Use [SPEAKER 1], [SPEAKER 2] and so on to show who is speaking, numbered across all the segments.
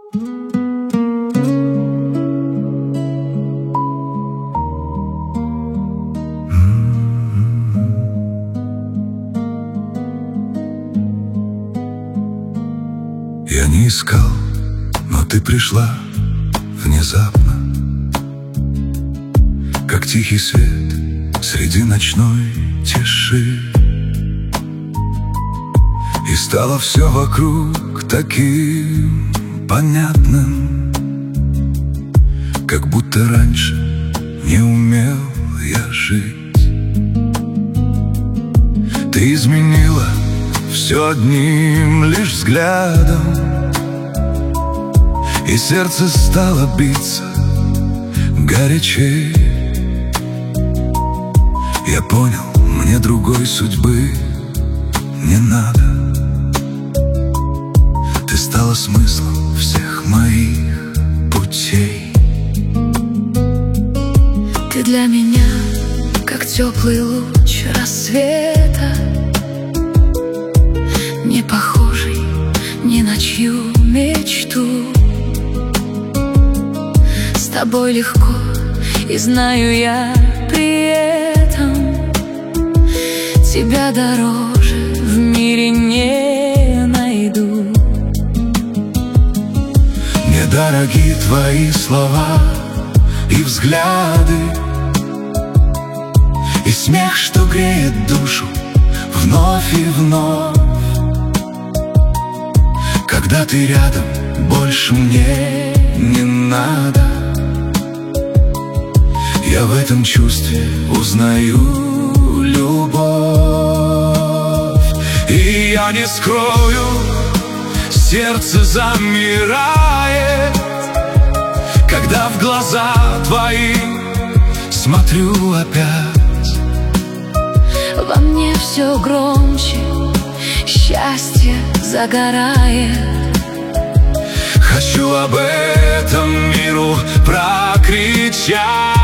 [SPEAKER 1] Я не искал, но ты пришла внезапно, как тихий свет среди ночной тиши. И стало все вокруг таким понятным, как будто раньше не умел я жить. Ты изменила все одним лишь взглядом, и сердце стало биться горячей. Я понял, мне другой судьбы не надо. Ты стала смыслом всех моих путей.
[SPEAKER 2] Ты для меня как теплый луч рассвета, не похожий ни на чью мечту. С тобой легко, и знаю я при этом, тебя дороже в мире не найду.
[SPEAKER 1] Мне дороги твои слова и взгляды, и смех, что греет душу вновь и вновь. Когда ты рядом, больше мне не надо. Я в этом чувстве узнаю любовь. И я не скрою, сердце замирает, когда в глаза твои смотрю опять.
[SPEAKER 2] Во мне все громче счастье загорает.
[SPEAKER 1] Хочу об этом миру прокричать.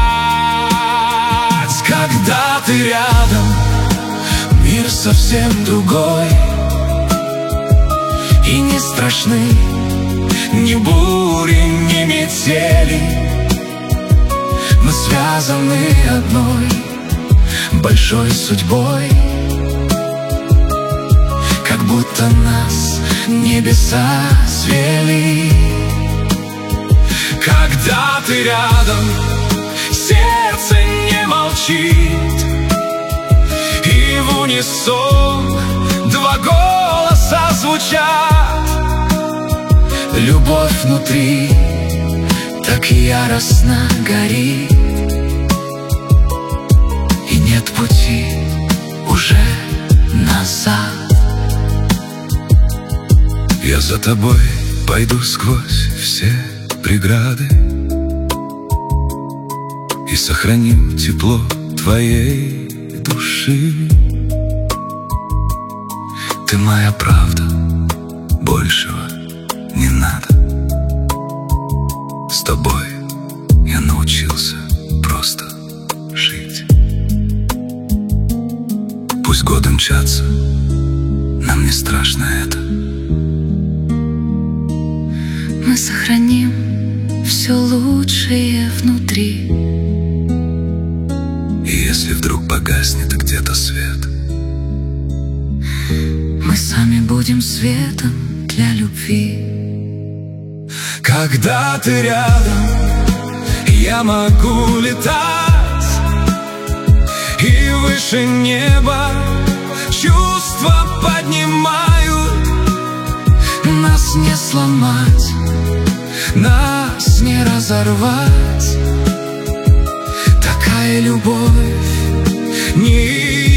[SPEAKER 1] Когда ты рядом, мир совсем другой, и не страшны ни бури, ни метели. Мы связаны одной большой судьбой, как будто нас небеса свели. Когда ты рядом, сердце не молчит, и в унисон два голоса звучат. Любовь внутри так яростно горит, и нет пути уже назад. Я за тобой пойду сквозь все преграды и сохраним тепло твоей души. Ты моя правда, большего не надо. С тобой я научился просто жить. Пусть годы мчатся, нам не страшно это.
[SPEAKER 2] Мы сохраним все лучшее внутри.
[SPEAKER 1] И если вдруг погаснет где-то свет,
[SPEAKER 2] мы сами будем светом для любви.
[SPEAKER 1] когда ты рядом, я могу летать и выше неба чувства поднимаю. Нас не сломать, нас не разорвать. Такая любовь не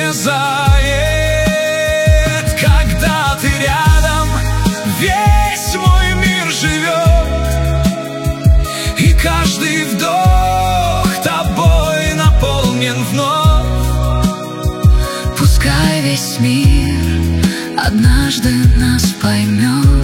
[SPEAKER 1] исчезает. Когда ты рядом, весь мой мир живет, и каждый вдох тобой наполнен вновь.
[SPEAKER 2] Пускай весь мир однажды нас поймет.